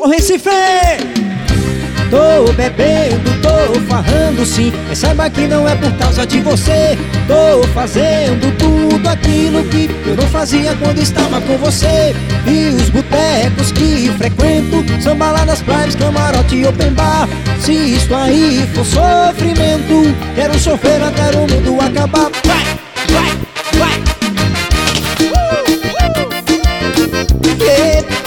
Recife! Tô bebendo, tô farrando sim, mas saiba que não é por causa de você. Tô fazendo tudo aquilo que eu não fazia quando estava com você. E os botecos que frequento são baladas, praias, camarote e open bar. Se isso aí for sofrimento, quero sofrer até o mundo acabar. Vai, vai, vai! Yeah.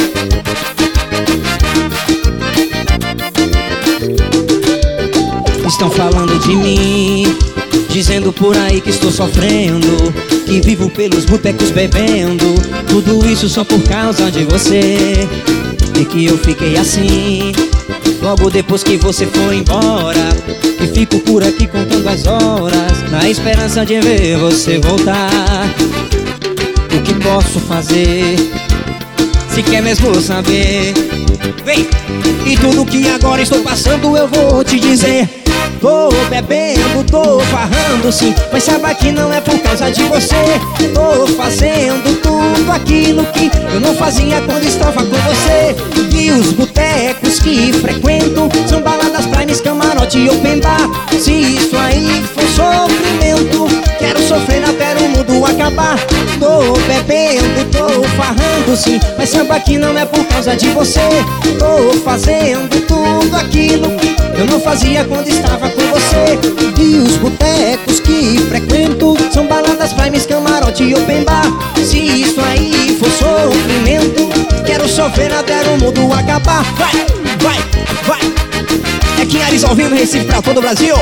Estão falando de mim, dizendo por aí que estou sofrendo, que vivo pelos botecos bebendo. Tudo isso só por causa de você. E que eu fiquei assim logo depois que você foi embora. E fico por aqui contando as horas, na esperança de ver você voltar. O que posso fazer? Se quer mesmo saber, vem! E tudo que agora estou passando eu vou te dizer. Tô bebendo, tô farrando sim, mas saiba que não é por causa de você. Tô fazendo tudo aquilo que eu não fazia quando estava com você. E os botecos que frequento são baladas, praias, camarote e open bar. Se isso aí for sofrimento, quero sofrer até o mundo acabar. Tô bebendo, tô farrando sim, mas saiba que não é por causa de você. Tô fazendo tudo aquilo que eu não fazia quando estava com você. E os botecos que frequento são baladas, praias, camarote e open bar. Se isso aí for sofrimento, quero sofrer até o mundo acabar. Vai, vai, vai! É Kim Aires ao vivo, Recife pra todo o Brasil.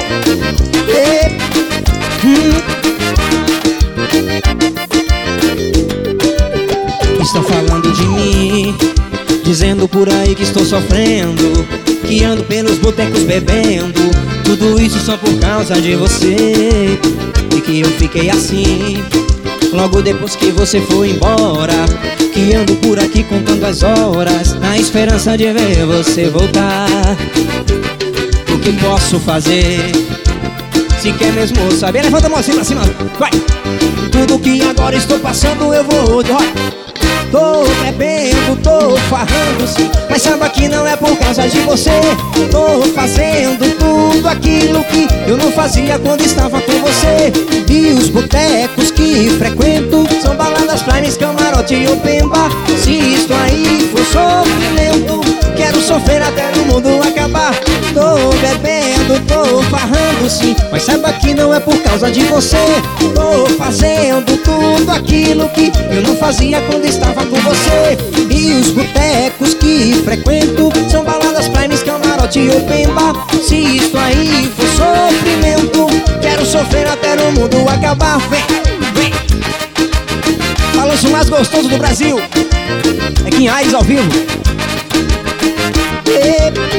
Estão falando de mim, dizendo por aí que estou sofrendo, que ando pelos botecos bebendo. Tudo isso só por causa de você. E que eu fiquei assim logo depois que você foi embora. Que ando por aqui contando as horas, na esperança de ver você voltar. O que posso fazer? Se quer mesmo saber, levanta a mão assim pra cima, vai! Tudo que agora estou passando eu vou te rolar. Tô bebendo, tô farrando sim, mas saiba que não é por causa de você. Tô fazendo tudo aquilo que eu não fazia quando estava com você. E os botecos que frequento são baladas, praias, camarote e open bar. Se isso aí for sofrimento, quero sofrer até o mundo acabar. Tô bebendo, tô farrando sim, mas saiba que não é por causa de você. Tô fazendo tudo aquilo que eu não fazia quando estava com você. E os botecos que frequento são baladas, praias, camarote e open bar. Se isso aí for sofrimento, quero sofrer até o mundo acabar. Vem, vem! Balanço mais gostoso do Brasil é Kim Aires ao vivo.